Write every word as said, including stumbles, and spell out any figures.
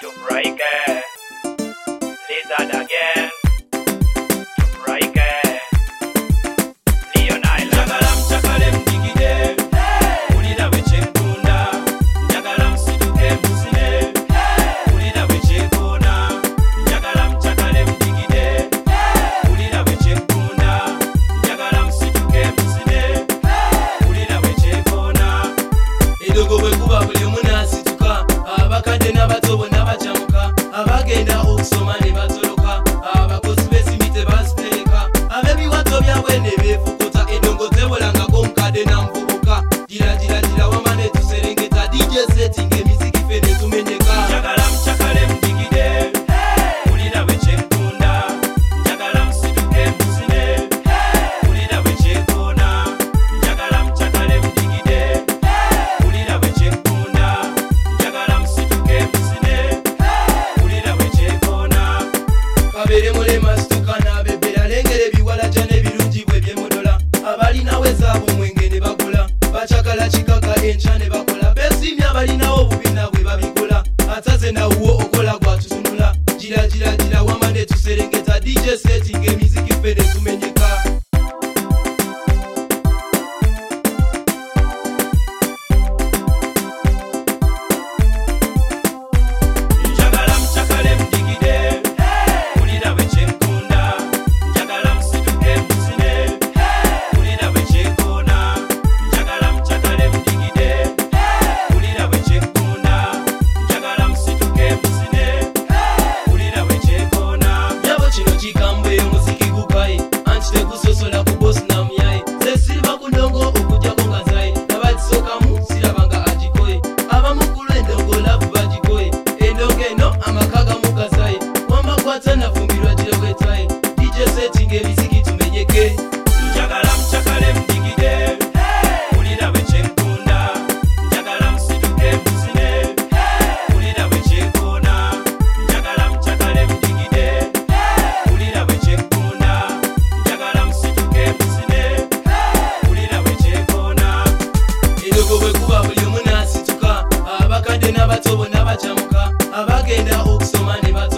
to break it. Lizard again. To break it. Leon Island. Njagalam chakalem digide. Ulida wechekunda. Njagalam situke musine. Ulida wechekona. Njagalam chakalem digide. Ulida wechekunda. Njagalam situke musine. Ulida wechekona. Edogo bwekuba buli muna situka. Abakadde n'abatobo n'abacamuka. Abagenda okusoma ne batoloka. Abakozi b'esimite basiteeka. Ab'ebiwato byabwe ne beefukuta. Endongo tebolangako omukadde na muvubuka. Gira gira gira wama ne tuserengeta. D J setting emiziki ffe ne tumenyeka. Njagalam chakalem digide. Ulida wechekunda. Njagalam situke musine. Ulida wechekona. Njagalam chakalem digide. Ulida wechekunda. Njagalam situke musine. Ulida wechekona. Kabere mulema situka n'abebera lengera ebiwala gya n'ebirungi bwe byemodola. Abalinawo ezaabwe omwenge ne bagula. Bacakala kikaka enkya ne bakola. Beesiimye abalinawo obubiina bwe babikola. Ataze nawuwo okola gwatutunula. Gira gira gira wama ne tuserengeta. D J setting emiziki ffe ne tumenyeka. Njagalam chakalem digide. Ulida wechekunda. Njagalam situke musine. Ulida wechekona. Njagalam chakalem digide. Ulida wechekunda. Njagalam situke musine. Ulida wechekona. Nyabo kino kikambwe omuziki gukaye. Anti tegusosola ku boss na muyaye. Ze silva ku ndongo okujjako nga zaye. Nabagisookamu sirabanga agikoye. Abamu ku lw'endongo lavu bagikoye. Endongo eno amaka gamu gazaye. Wamba kwata nafumbirwa gira wetwaye. D J setting emiziki tumenyeke. Njagalam chakalem digide. Ulida wechekunda. Njagalam situke musine. Ulida wechekona. Njagalam chakalem digide. Ulida wechekunda. Njagalam situke musine. Ulida wechekona. Edogo bwekuba buli omu n'asituka. Abakadde n'abatobo n'abacamuka. Abagenda okusoma ne batola.